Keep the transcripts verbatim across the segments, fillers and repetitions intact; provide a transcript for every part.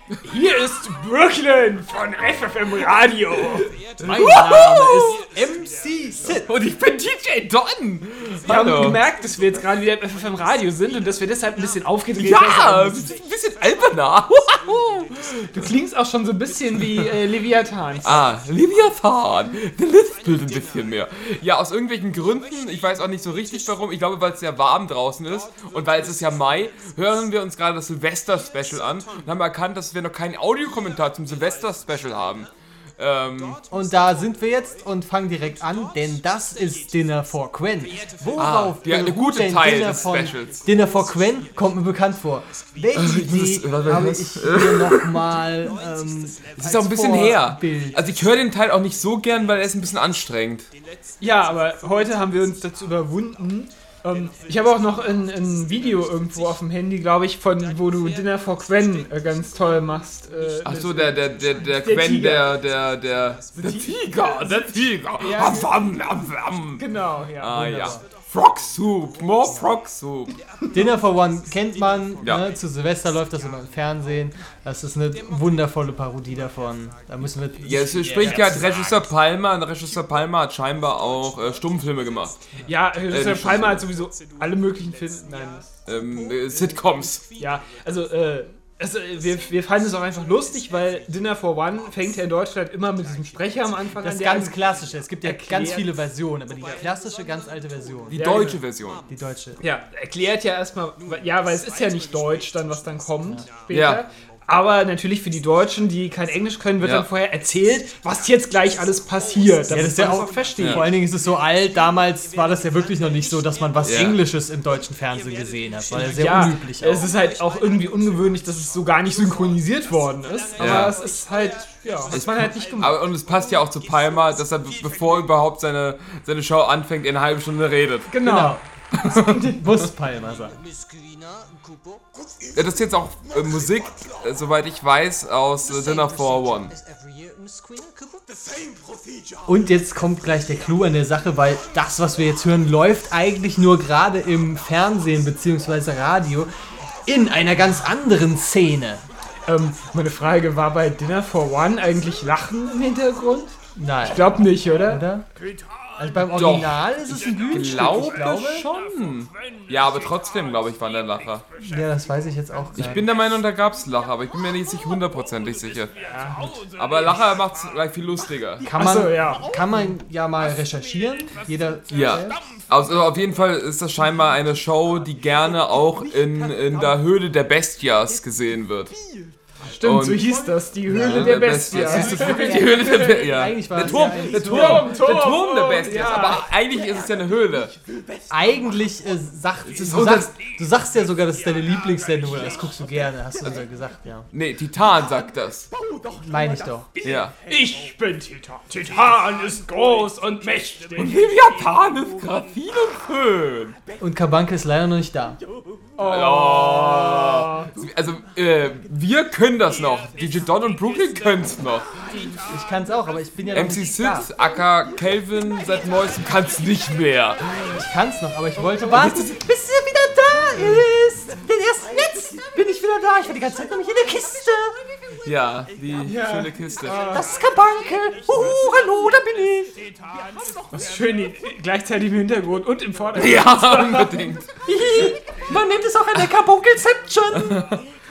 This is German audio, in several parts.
Hier ist Brooklyn von F F M Radio. Mein Name ist M C Sid. Und ich bin D J Don. Wir Hallo. haben gemerkt, dass wir jetzt gerade wieder im F F M Radio sind und dass wir deshalb ein bisschen aufgedreht sind. Ja, ein bisschen alberner. Du klingst auch schon so ein bisschen wie äh, Leviathan. Ah, Leviathan. Der lispelt ein bisschen mehr. Ja, aus irgendwelchen Gründen, ich weiß auch nicht so richtig warum, ich glaube, weil es sehr warm draußen ist und weil es ist ja Mai, hören wir uns gerade das Silvester-Special an und haben erkannt, dass wir noch keinen Audiokommentar zum Silvester-Special haben. Ähm, und da sind wir jetzt und fangen direkt an, denn das ist Dinner for Quen. Worauf ah, ja, eine gute denn Teil Dinner des von Specials? Dinner for Quen kommt mir bekannt vor. Welche Idee habe ich hier nochmal ähm, Es ist auch ein bisschen her. Also ich höre den Teil auch nicht so gern, weil er ist ein bisschen anstrengend. Ja, aber heute haben wir uns dazu überwunden. Um, ich habe auch noch ein, ein Video irgendwo auf dem Handy, glaube ich, von wo du Dinner for Quen äh, ganz toll machst. Äh, Ach so, der, der, der, der, der Quen, der, der, der, der Tiger, der Tiger. Ja, am, am, am. Genau, ja. Ah, ja. Frog Soup, more Frog Soup. Dinner for One kennt man, ja. ne? Zu Silvester läuft das immer im Fernsehen. Das ist eine wundervolle Parodie davon. Da müssen wir. Ja, es spricht ja Regisseur Palmer. Und Regisseur Palmer hat scheinbar auch äh, Stummfilme gemacht. Ja, Regisseur äh, Palmer hat sowieso alle möglichen Filme. Nein. Ähm, äh, Sitcoms. Ja, also, äh. Also, wir, wir fanden es auch einfach lustig, weil Dinner for One fängt ja in Deutschland immer mit diesem Sprecher am Anfang das an. Das ist ganz klassische. Es gibt ja erklärt, ganz viele Versionen, aber die klassische, ganz alte Version. Die ja, deutsche genau. Version. Die deutsche. Ja, erklärt ja erstmal, ja, weil es ist ja nicht Deutsch dann, was dann kommt ja. später. Ja. Aber natürlich für die Deutschen, die kein Englisch können, wird ja. dann vorher erzählt, was jetzt gleich alles passiert. Ja, das ist ja auch verstehen. Ja. Vor allen Dingen ist es so alt, damals war das ja wirklich noch nicht so, dass man was ja. Englisches im deutschen Fernsehen gesehen hat. Das war ja sehr ja, unüblich. Auch. Es ist halt auch irgendwie ungewöhnlich, dass es so gar nicht synchronisiert worden ist. Aber ja. es ist halt, ja, das man halt nicht gemacht. Aber, und es passt ja auch zu Palmer, dass er, bevor überhaupt seine, seine Show anfängt, in einer halben Stunde redet. Genau. genau. Muss Palmer sein. Das ist jetzt auch äh, Musik, äh, soweit ich weiß, aus äh, Dinner for One. Und jetzt kommt gleich der Clou an der Sache, weil das, was wir jetzt hören, läuft eigentlich nur gerade im Fernsehen bzw. Radio in einer ganz anderen Szene. Ähm, meine Frage, war bei Dinner for One eigentlich Lachen im Hintergrund? Nein. Ich glaube nicht, oder? Oder? Also beim Original Doch. ist es ein Bühnenstück, Glaube ich glaube schon. Ja, aber trotzdem, glaube ich, war der Lacher. Ja, das weiß ich jetzt auch gar nicht. Ich bin der Meinung, da gab es Lacher, aber ich bin mir nicht hundertprozentig sicher. Aber Lacher macht es gleich viel lustiger. Kann man, so, ja. kann man ja mal recherchieren. Jeder ja. Also auf jeden Fall ist das scheinbar eine Show, die gerne auch in, in der Höhle der Bestias gesehen wird. Stimmt, und so hieß das, die Höhle ja, der, der Bestias. Ist das wirklich die Höhle der Bestias? Ja. Eigentlich war der Turm, ja der Turm, Turm, Turm, der Turm der Bestias. Ja. Aber eigentlich ist es ja eine Höhle. Eigentlich äh, sagt, du, sagst, du sagst ja sogar, das ist deine Lieblingssendung, das guckst du gerne, hast du sogar gesagt, ja. Nee, Titan sagt das. Meine ich doch. Ja. Ich bin Titan. Titan ist groß und mächtig. Und Leviathan ist grafin und schön. Und Kabanke ist leider noch nicht da. Oh. Also, äh, wir können das noch. D J Don und Brooklyn können es noch. Ich kann es auch, aber ich bin ja noch M C nicht Sid, da. aka Calvin, seit neuestem kann es nicht mehr. Ich kann es noch, aber ich wollte warten, bis er wieder da ist. Denn erst jetzt bin ich wieder da. Ich war die ganze Zeit nämlich in der Kiste. Ja, die ja. schöne Kiste. Das ist Kabanke. Huhu, hallo, da bin ich. Das ist schön, gleichzeitig im Hintergrund und im Vordergrund. Ja, unbedingt. Man nennt es auch eine Kabunkelception.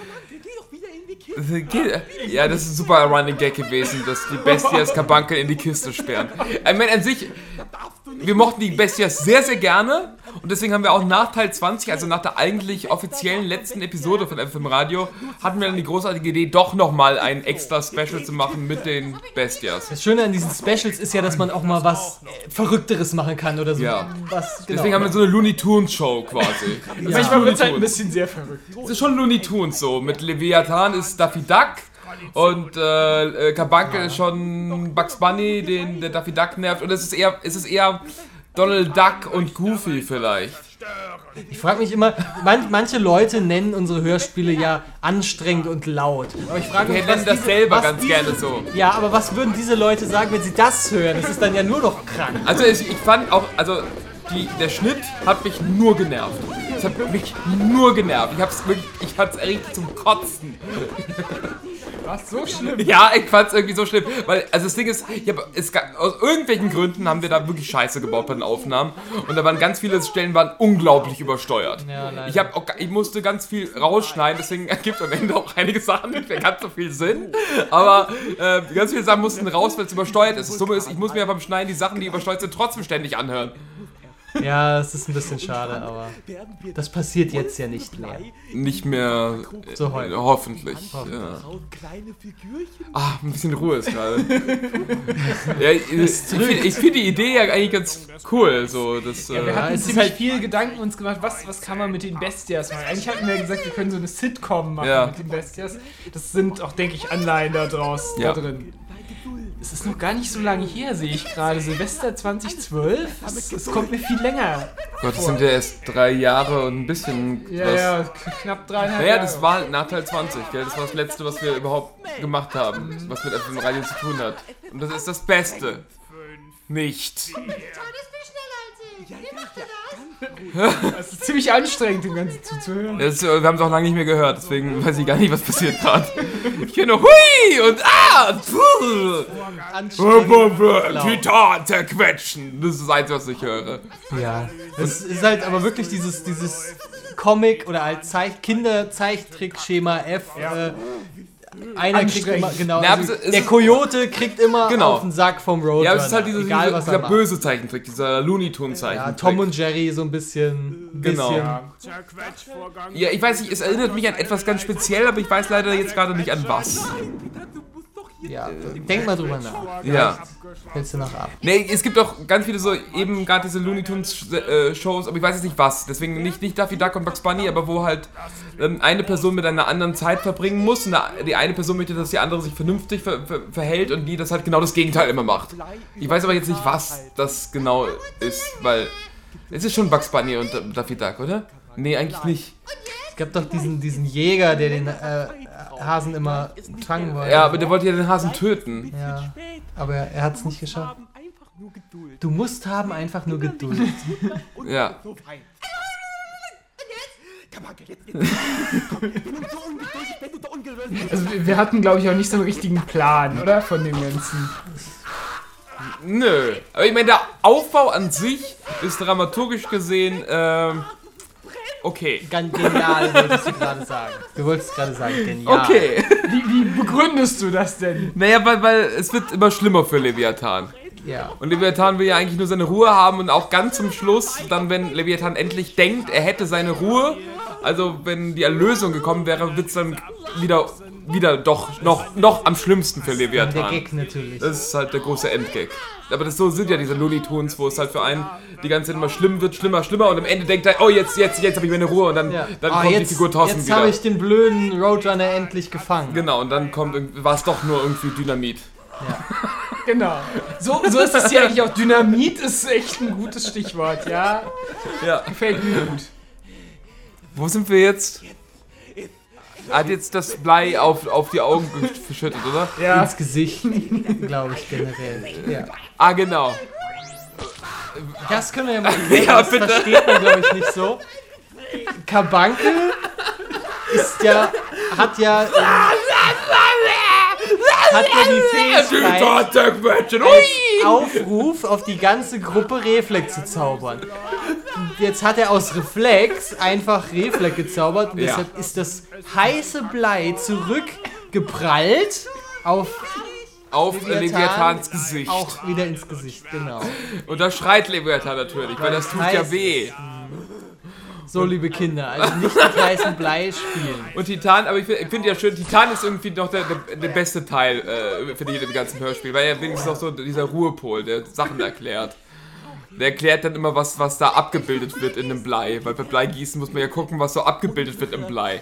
Ja, das ist ein super Running Gag gewesen, dass die Bestias Kabunkel in die Kiste sperren. Ich meine, an sich, wir mochten die Bestias sehr, sehr gerne und deswegen haben wir auch nach Teil zwanzig, also nach der eigentlich offiziellen letzten Episode von F F M Radio, hatten wir dann die großartige Idee, doch nochmal ein extra Special zu machen mit den Bestias. Das Schöne an diesen Specials ist ja, dass man auch mal was Verrückteres machen kann oder so. Ja. Was, genau. Deswegen haben wir so eine Looney Tunes Show quasi. Ja. Manchmal wird es halt ein bisschen sehr verrückt. Es ist schon Looney Tunes so. Mit Leviathan ist Daffy Duck und äh, Kabunkel ist schon Bugs Bunny, den der Daffy Duck nervt. Und es ist eher, es ist eher Donald Duck und Goofy vielleicht. Ich frage mich immer, man, manche Leute nennen unsere Hörspiele ja anstrengend und laut. Aber ich frage mich, wir nennen das diese, selber ganz diese, gerne so. Ja, aber was würden diese Leute sagen, wenn sie das hören? Das ist dann ja nur noch krank. Also ich, ich fand auch, also die, der Schnitt hat mich nur genervt. Es hat mich nur genervt. Ich hab's wirklich, ich hatte es richtig zum Kotzen. Was, so schlimm? Ja, ich fand's irgendwie so schlimm, weil, also das Ding ist, ich hab, es, ga- aus irgendwelchen Gründen haben wir da wirklich Scheiße gebaut bei den Aufnahmen und da waren ganz viele Stellen waren unglaublich übersteuert. Ja, leider. ich, hab auch, ga- ich musste ganz viel rausschneiden, deswegen ergibt am Ende auch einige Sachen nicht mehr ganz so viel Sinn, aber äh, ganz viele Sachen mussten raus, weil es übersteuert ist. Das Dumme ist, ich muss mir beim Schneiden die Sachen, die übersteuert sind, trotzdem ständig anhören. Ja, es ist ein bisschen schade, aber das passiert jetzt ja nicht mehr. Nicht mehr, äh, So häufig. hoffentlich. Hoffentlich. Ja. Ah, ein bisschen Ruhe ist gerade. ja, ich ich finde ich find die Idee ja eigentlich ganz cool. So, dass, Ja, wir äh, hatten es ist ziemlich halt- viel Gedanken uns gemacht, was, was kann man mit den Bestias machen. Eigentlich hatten wir gesagt, wir können so eine Sitcom machen Ja. mit den Bestias. Das sind auch, denke ich, Anleihen da draus Ja. da drin. Es ist noch gar nicht so lange her, sehe ich gerade. Silvester zwanzig zwölf? Es, es kommt mir viel länger. Gott, das sind ja erst drei Jahre und ein bisschen Ja, was. ja, k- knapp dreieinhalb Naja, Jahre. das war halt nach Teil zwanzig, gell? Das war das Letzte, was wir überhaupt gemacht haben, was mit dem Radio zu tun hat. Und das ist das Beste. Nicht. John ist viel schneller als ich. Wie macht er das? Es ist ziemlich anstrengend, dem Ganzen zuzuhören. Das, äh, wir haben es auch lange nicht mehr gehört, deswegen weiß ich gar nicht, was passiert gerade. Ich höre nur Hui und Ah! Puh. Anstrengend. Titan zerquetschen. Das ist das Einzige, was ich höre. Ja, es ist halt aber wirklich dieses, dieses Comic oder halt Zeich Kinder-Zeichentrick-Schema F. Ja. Äh, einer kriegt Anstrengend. immer, genau, Na, aber also es ist- der Kojote kriegt immer Genau. auf den Sack vom Roadrunner. Ja, aber es ist halt dieser, egal, dieser, was dieser er macht. böse Zeichentrick, dieser Looney Tunes Ja, Zeichentrick. Tom und Jerry so ein bisschen. Genau. bisschen Ja, ich weiß nicht, es erinnert mich an etwas ganz speziell, aber ich weiß leider jetzt gerade nicht an was. Ja, denk mal drüber nach. Ja. Hältst du noch ab. Nee, es gibt auch ganz viele so, eben gerade diese Looney Tunes äh, Shows, aber ich weiß jetzt nicht was. Deswegen nicht, nicht Daffy Duck und Bugs Bunny, aber wo halt ähm, eine Person mit einer anderen Zeit verbringen muss und die eine Person möchte, dass die andere sich vernünftig ver ver verhält und die das halt genau das Gegenteil immer macht. Ich weiß aber jetzt nicht, was das genau ist, weil es ist schon Bugs Bunny und äh, Daffy Duck, oder? Nee, eigentlich nicht. Es gab doch diesen, diesen Jäger, der den äh, Hasen immer fangen wollte. Ja, aber der wollte ja den Hasen töten. Ja, aber er, er hat es nicht geschafft. Du musst haben einfach nur Geduld. Ja. Also wir- wir hatten, glaube ich, auch nicht so einen richtigen Plan, oder? Von dem Ganzen. Nö. Aber ich meine, der Aufbau an sich ist dramaturgisch gesehen, ähm, okay. Ganz genial, wolltest du gerade sagen. Du wolltest gerade sagen, genial. Okay. Wie, wie begründest du das denn? Naja, weil, weil es wird immer schlimmer für Leviathan. Ja. Und Leviathan will ja eigentlich nur seine Ruhe haben und auch ganz zum Schluss, dann wenn Leviathan endlich denkt, er hätte seine Ruhe, also wenn die Erlösung gekommen wäre, wird es dann wieder, wieder doch noch, noch am schlimmsten für Der Leviathan. Gag natürlich. Das ist halt der große Endgag. Aber das so sind ja diese Looney Tunes, wo es halt für einen die ganze Zeit immer schlimm wird, schlimmer, schlimmer und am Ende denkt er, oh jetzt, jetzt, jetzt habe ich meine Ruhe und dann, Ja. dann Ah, kommt jetzt, die Figur draußen jetzt wieder. habe ich den blöden Roadrunner endlich gefangen. Genau, und dann kommt irgendwie- war es doch nur irgendwie Dynamit. Genau. So, so ist es hier eigentlich auch. Dynamit ist echt ein gutes Stichwort, ja? Ja. Gefällt mir gut. Wo sind wir jetzt? Hat jetzt das Blei auf, auf die Augen geschüttet, oder? Ja. Ins Gesicht, glaube ich, generell. Ja. Ah, genau. Das können wir ja mal Ja, das bitte. versteht man, glaube ich, nicht so. Carbuncle ist ja, hat ja, hat ja die Fähigkeit, als Aufruf auf die ganze Gruppe Reflex zu zaubern. Und jetzt hat er aus Reflex einfach Reflex gezaubert und Ja. deshalb ist das heiße Blei zurückgeprallt auf Auf Leviathan Leviathans Gesicht. auch wieder ins Gesicht, genau. Und da schreit Leviathan natürlich, weil das tut ja heißt- weh. So, liebe Kinder, also nicht mit heißem Blei spielen. Und Titan, aber ich finde find ja schön, Titan ist irgendwie noch der, der, der beste Teil, äh, finde ich, im ganzen Hörspiel, weil er wenigstens noch so dieser Ruhepol, der Sachen erklärt. Der erklärt dann immer, was, was da abgebildet wird in dem Blei, weil bei Bleigießen muss man ja gucken, was so abgebildet wird im Blei.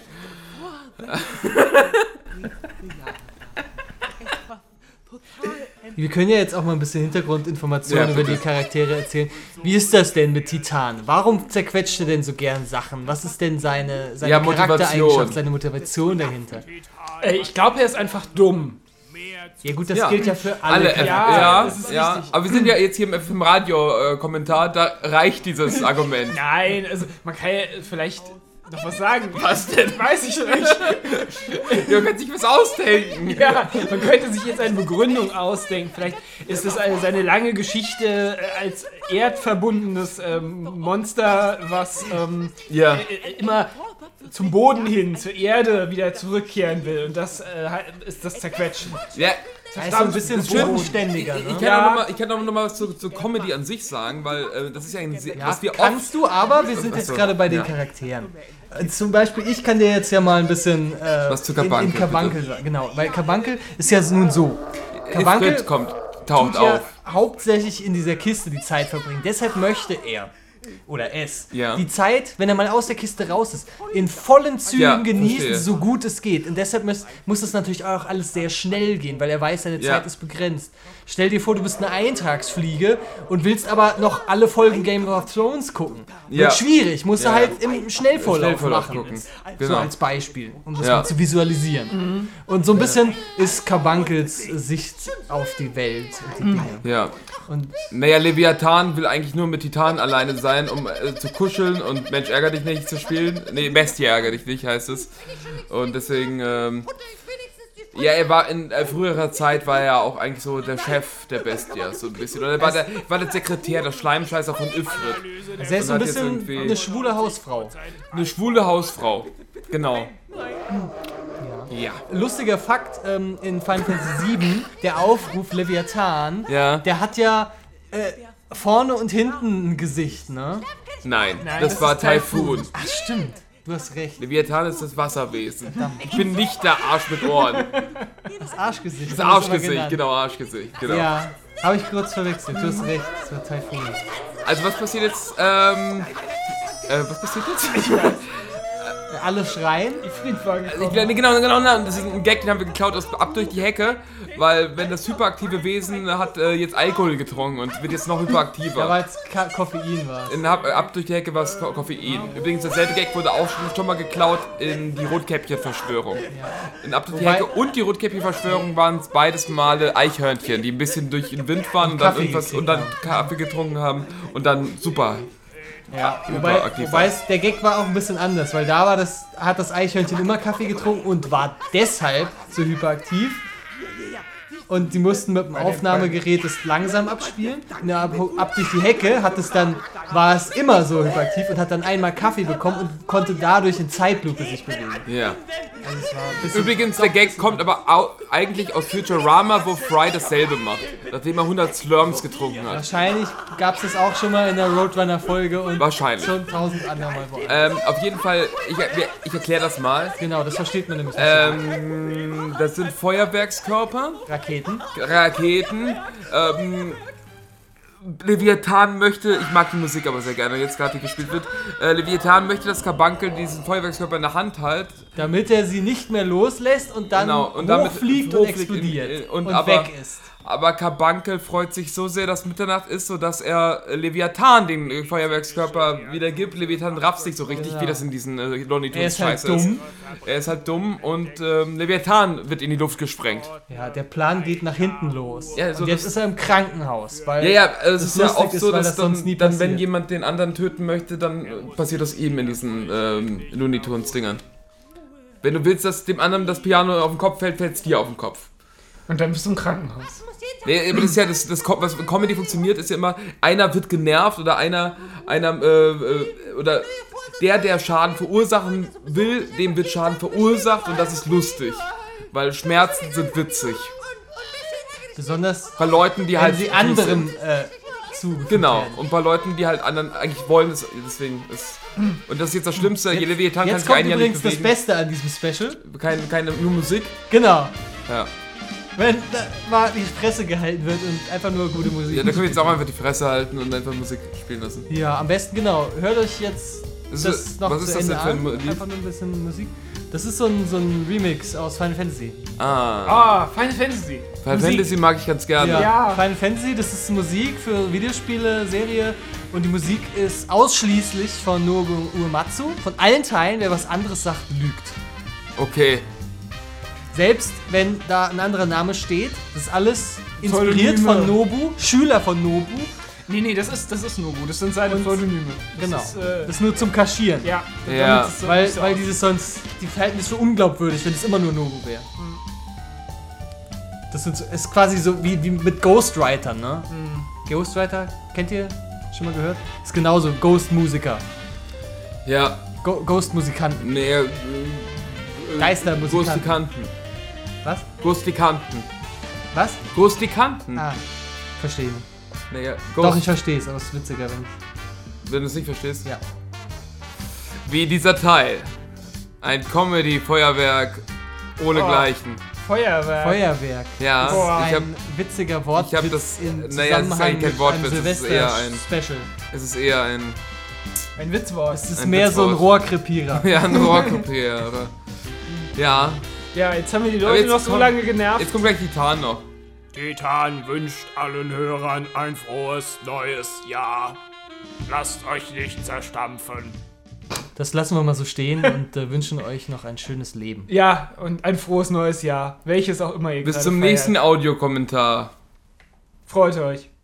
Wir können ja jetzt auch mal ein bisschen Hintergrundinformationen Ja, über bitte. die Charaktere erzählen. Wie ist das denn mit Titan? Warum zerquetscht er denn so gern Sachen? Was ist denn seine, seine Ja, Motivation. Charaktereigenschaft, seine Motivation dahinter? Ey, ich glaube, er ist einfach dumm. Ja gut, das Ja. gilt ja für alle. Alle, Charaktere. ja, Ja, ja, das ist ja. richtig. Aber wir sind ja jetzt hier im, im Radio-Kommentar, da reicht dieses Argument. Nein, also man kann ja vielleicht noch was sagen. Was denn? Weiß ich nicht. Ihr könnt sich was ausdenken. Ja, man könnte sich jetzt eine Begründung ausdenken. Vielleicht ist es eine, seine lange Geschichte äh, als erdverbundenes ähm, Monster, was ähm, Ja. äh, immer zum Boden hin, zur Erde wieder zurückkehren will. Und das äh, ist das Zerquetschen. Ja. Er ist so ein bisschen bodenständiger, Ich ne? kann Ja. auch noch mal, ich kann auch noch mal was zur, zur Comedy an sich sagen, weil äh, das ist ja ein sehr, Ja, was wir kannst du, aber wir sind Ach jetzt so, gerade bei den ja. Charakteren. Äh, Zum Beispiel, ich kann dir jetzt ja mal ein bisschen äh, Was zu in, in Carbuncle, Carbuncle sagen. Genau, weil Carbuncle ist ja nun so. oft Carbuncle Ifrit kommt, taucht tut ja auf. hauptsächlich in dieser Kiste die Zeit verbringen. Deshalb möchte er oder es Ja. die Zeit, wenn er mal aus der Kiste raus ist, in vollen Zügen Ja, genießen, verstehe. so gut es geht. Und deshalb muss, muss es natürlich auch alles sehr schnell gehen, weil er weiß, seine Ja. Zeit ist begrenzt. Stell dir vor, du bist eine Eintagsfliege und willst aber noch alle Folgen Game of Thrones gucken. Ja. Wird schwierig, musst Ja. du halt im Schnellvorlauf, Schnellvorlauf machen. gucken. So Genau. als Beispiel, um das Ja. mal zu visualisieren. Und so ein bisschen ist Carbuncles Sicht auf die Welt und die Dinge. Ja. Und Naja, Leviathan will eigentlich nur mit Titan alleine sein, um äh, zu kuscheln und Mensch ärger dich nicht zu spielen. Nee, Bestie ärger dich nicht heißt es. Und deswegen, ähm, ja, er war in äh, früherer Zeit war er auch eigentlich so der Chef der Bestie, so ein bisschen. Oder er war der, war der Sekretär, der Schleimscheißer von Ifrit. er ist so ein hat jetzt bisschen irgendwie- eine schwule Hausfrau. Eine schwule Hausfrau. Genau. Ja. Lustiger Fakt, ähm, in Final Fantasy sieben, der Aufruf Leviathan, Ja. der hat ja äh, vorne und hinten ein Gesicht, ne? Nein, Nein, das, das war ist Taifun. Taifun. Ach stimmt, du hast recht. Leviathan ist das Wasserwesen. Ich bin nicht der Arsch mit Ohren. Das Arschgesicht. Das haben wir es immer Arschgesicht, genannt. genau, Arschgesicht, genau. Ja, habe ich kurz verwechselt, du hast recht, das war Taifun. Also was passiert jetzt, ähm, äh, was passiert jetzt? Alle schreien. Ifrit war Ich, gekommen. nee, genau, genau, genau, das ist ein Gag, den haben wir geklaut aus, ab durch die Hecke, weil wenn das hyperaktive Wesen hat äh, jetzt Alkohol getrunken und wird jetzt noch Da hyperaktiver. war jetzt Ka Koffein war. In, ab, ab durch die Hecke war es Ko Koffein. Übrigens, derselbe Gag wurde auch schon, schon mal geklaut in die Rotkäppchen-Verschwörung. In Ab durch die Wobei- Hecke und die Rotkäppchen-Verschwörung waren es beides Male Eichhörnchen, die ein bisschen durch den Wind fahren und, dann Kaffee irgendwas gekriegt und dann haben. Kaffee getrunken haben und dann super. Ja, Über wobei, aktiv wobei war. es, der Gag war auch ein bisschen anders, weil da war das, hat das Eichhörnchen immer Kaffee getrunken und war deshalb so hyperaktiv. Und die mussten mit dem Aufnahmegerät es langsam abspielen. Na, ab, ab durch die Hecke hat es dann, war es immer so hyperaktiv und hat dann einmal Kaffee bekommen und konnte dadurch in Zeitlupe sich bewegen. Ja. Also es war ein bisschen Übrigens, der Gag kommt aber au eigentlich aus Futurama, wo Fry dasselbe macht, nachdem er hundert Slurms getrunken hat. wahrscheinlich gab es das auch schon mal in der Roadrunner-Folge und Wahrscheinlich. schon tausend andere Mal woanders. Ähm, auf jeden Fall, ich, ich erkläre das mal. Genau, das versteht man nämlich nicht. Ähm, das sind Feuerwerkskörper, Raketen. Raketen. Ähm, Leviathan möchte, ich mag die Musik aber sehr gerne, jetzt gerade die gespielt wird. Äh, Leviathan möchte, dass Carbuncle diesen Feuerwerkskörper in der Hand hält. Damit er sie nicht mehr loslässt und dann Genau, und damit hochfliegt und hochfliegt in- explodiert in- und und, aber- weg ist. Aber Carbuncle freut sich so sehr, dass Mitternacht ist, sodass er äh, Leviathan den äh, Feuerwerkskörper wieder gibt. Leviathan rafft sich so richtig, Genau. wie das in diesen äh, Looney Er Tunes ist halt Scheiße dumm. ist. Er ist halt dumm und ähm, Leviathan wird in die Luft gesprengt. Ja, der Plan geht nach hinten los. Ja, so und jetzt das- ist er im Krankenhaus. Weil Ja, ja, äh, es das ist ja lustig oft ist, so, weil dass das sonst nie dann, dann wenn passiert. jemand den anderen töten möchte, dann äh, passiert das ihm in diesen ähm, Looney Tunes Dingern. Wenn du willst, dass dem anderen das Piano auf den Kopf fällt, fällt es dir auf den Kopf. Und dann bist du im Krankenhaus. Nee, aber das ist ja das, das, was in Comedy funktioniert, ist ja immer, einer wird genervt oder einer, einer, äh, äh, oder der, der Schaden verursachen will, dem wird Schaden verursacht und das ist lustig. Weil Schmerzen sind witzig. besonders Bei Leuten, die wenn halt. sie fies anderen sind. äh, zugefügt Genau, werden. und bei Leuten, die halt anderen eigentlich wollen, ist, deswegen ist. Und das ist jetzt das Schlimmste, je Leviathan kann Jetzt sich kommt ein Jahr nicht übrigens das bewegen. Beste an diesem Special. Keine, keine, nur Musik. Genau. Ja. Wenn da mal die Fresse gehalten wird und einfach nur gute Musik. Ja, da können wir jetzt auch einfach die Fresse halten und einfach Musik spielen lassen. Ja, am besten genau. Hört euch jetzt Das das ist- noch was zu ist das Ende denn für ein an. Mo- Lied? Einfach nur ein bisschen Musik. Das ist so ein, so ein Remix aus Final Fantasy. Ah. Ah, Final Fantasy. Final Musik. Fantasy mag ich ganz gerne. Ja. Final Fantasy, das ist Musik für Videospiele, Serie und die Musik ist ausschließlich von Nobuo Uematsu. Von allen Teilen, wer was anderes sagt, lügt. Okay. Selbst wenn da ein anderer Name steht, das ist alles inspiriert Pseudonyme. von Nobu, Schüler von Nobu. Nee, nee, das ist, das ist Nobu. Das sind seine Und- Pseudonyme. Das Genau. Ist, äh, Das ist nur zum Kaschieren. ja, Ja. damit es so Weil, nicht so weil aussieht. dieses sonst, die verhalten das für unglaubwürdig, wenn es immer nur Nobu wäre. Mhm. Das sind so, ist quasi so wie, wie mit Ghostwritern, ne? Mhm. Ghostwriter, kennt ihr? Schon mal gehört? Ist genauso, Ghost-Musiker. Ja, Go Ghost-Musikanten. nee, äh, Geistermusikanten. Ghostikanten. Was? Ghostikanten. Was? Ghostikanten. Ah, verstehe nicht. Naja, Doch, Ghost, ich verstehe es, aber es ist witziger, wenn ich... wenn du es nicht verstehst. Ja. Wie dieser Teil. Ein Comedy-Feuerwerk ohne Oh. Gleichen. Feuerwerk. Heuerwerk. Ja, Boah. ich hab, Ein witziger Wortwitz ich hab das- in naja, es ist Zusammenhang eigentlich kein mit Wortwitz, einem es ist eher ein- Silvester-Special. es ist eher ein, Ein Witzwort. Es ist Ein mehr so ein Witzwort. Rohrkrepierer. ja, ein Rohrkopier. Ja, Ja, jetzt haben wir die Aber Leute jetzt noch so kommt- lange genervt. jetzt kommt gleich Titan noch. Titan wünscht allen Hörern ein frohes neues Jahr. Lasst euch nicht zerstampfen. Das lassen wir mal so stehen und äh, wünschen euch noch ein schönes Leben. Ja, und ein frohes neues Jahr. Welches auch immer ihr Bis gerade zum feiert. nächsten Audiokommentar. Freut euch.